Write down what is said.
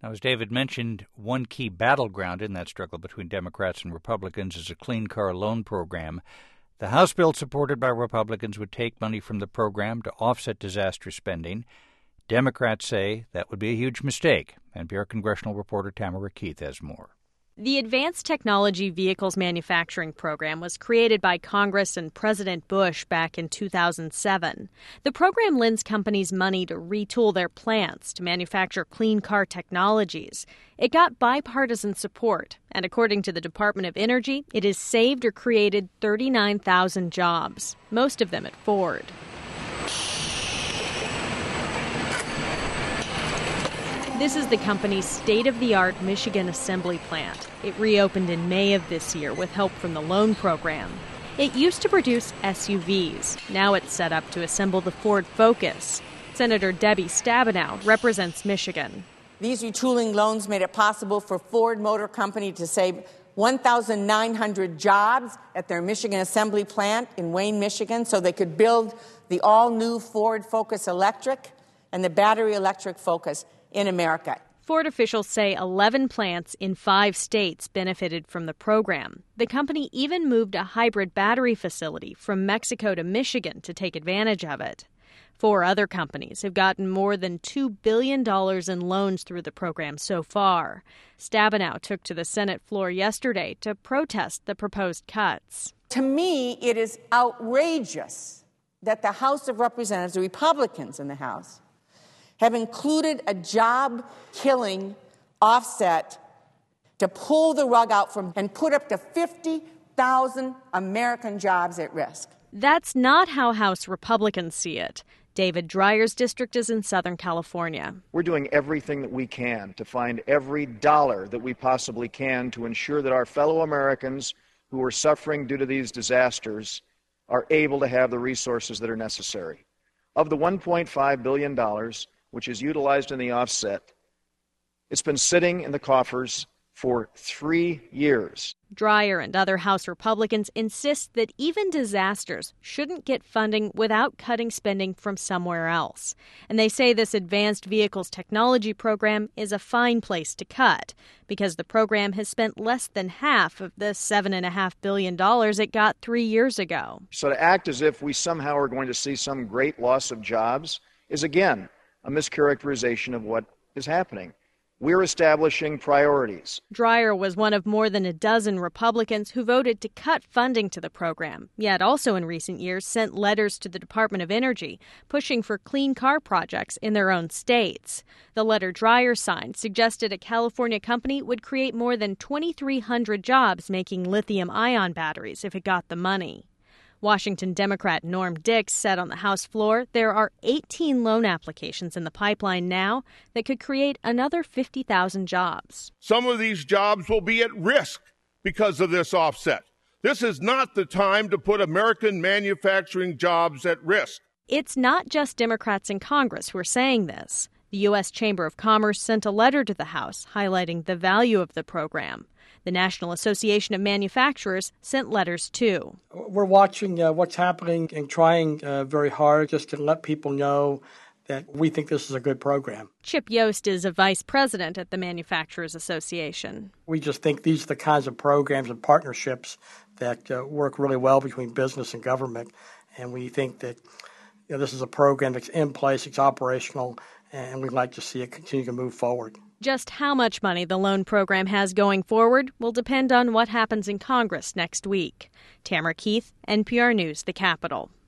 Now, as David mentioned, one key battleground in that struggle between Democrats and Republicans is a clean car loan program. The House bill supported by Republicans would take money from the program to offset disaster spending. Democrats say that would be a huge mistake. NPR congressional reporter Tamara Keith has more. The Advanced Technology Vehicles Manufacturing Program was created by Congress and President Bush back in 2007. The program lends companies money to retool their plants to manufacture clean car technologies. It got bipartisan support, and according to the Department of Energy, it has saved or created 39,000 jobs, most of them at Ford. This is the company's state-of-the-art Michigan assembly plant. It reopened in May of this year with help from the loan program. It used to produce SUVs. Now it's set up to assemble the Ford Focus. Senator Debbie Stabenow represents Michigan. These retooling loans made it possible for Ford Motor Company to save 1,900 jobs at their Michigan assembly plant in Wayne, Michigan, so they could build the all-new Ford Focus Electric and the battery electric Focus in America. Ford officials say 11 plants in 5 states benefited from the program. The company even moved a hybrid battery facility from Mexico to Michigan to take advantage of it. 4 other companies have gotten more than $2 billion in loans through the program so far. Stabenow took to the Senate floor yesterday to protest the proposed cuts. To me, it is outrageous that the House of Representatives, the Republicans in the House, have included a job-killing offset to pull the rug out from and put up to 50,000 American jobs at risk. That's not how House Republicans see it. David Dreyer's district is in Southern California. We're doing everything that we can to find every dollar that we possibly can to ensure that our fellow Americans who are suffering due to these disasters are able to have the resources that are necessary. Of the $1.5 billion, which is utilized in the offset, it's been sitting in the coffers for 3 years. Dreyer and other House Republicans insist that even disasters shouldn't get funding without cutting spending from somewhere else. And they say this Advanced Vehicles Technology program is a fine place to cut because the program has spent less than half of the $7.5 billion it got 3 years ago. So to act as if we somehow are going to see some great loss of jobs is, again, a mischaracterization of what is happening. We're establishing priorities. Dreyer was one of more than a dozen Republicans who voted to cut funding to the program, yet also in recent years sent letters to the Department of Energy pushing for clean car projects in their own states. The letter Dreyer signed suggested a California company would create more than 2,300 jobs making lithium-ion batteries if it got the money. Washington Democrat Norm Dix said on the House floor there are 18 loan applications in the pipeline now that could create another 50,000 jobs. Some of these jobs will be at risk because of this offset. This is not the time to put American manufacturing jobs at risk. It's not just Democrats in Congress who are saying this. The U.S. Chamber of Commerce sent a letter to the House highlighting the value of the program. The National Association of Manufacturers sent letters, too. We're watching what's happening and trying very hard just to let people know that we think this is a good program. Chip Yost is a vice president at the Manufacturers Association. We just think these are the kinds of programs and partnerships that work really well between business and government. And we think that this is a program that's in place, it's operational, and we'd like to see it continue to move forward. Just how much money the loan program has going forward will depend on what happens in Congress next week. Tamara Keith, NPR News, The Capitol.